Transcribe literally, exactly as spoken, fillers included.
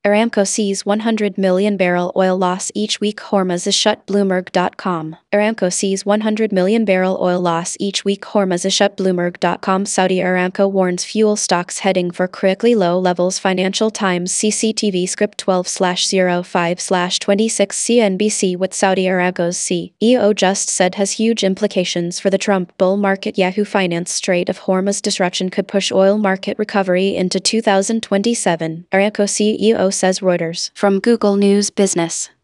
Aramco sees one hundred million barrel oil loss each week. Hormuz is shut. Bloomberg dot com. Aramco sees one hundred million barrel oil loss each week. Hormuz is shut. Bloomberg dot com. Saudi Aramco warns fuel stocks heading for critically low levels. Financial Times. C C T V script twelve slash oh five slash twenty-six. C N B C. What Saudi Aramco's C E O just said has huge implications for the Trump bull market. Yahoo Finance. Strait of Hormuz disruption could push oil market recovery into two thousand twenty-seven. Aramco C E O says. Reuters. From Google News Business.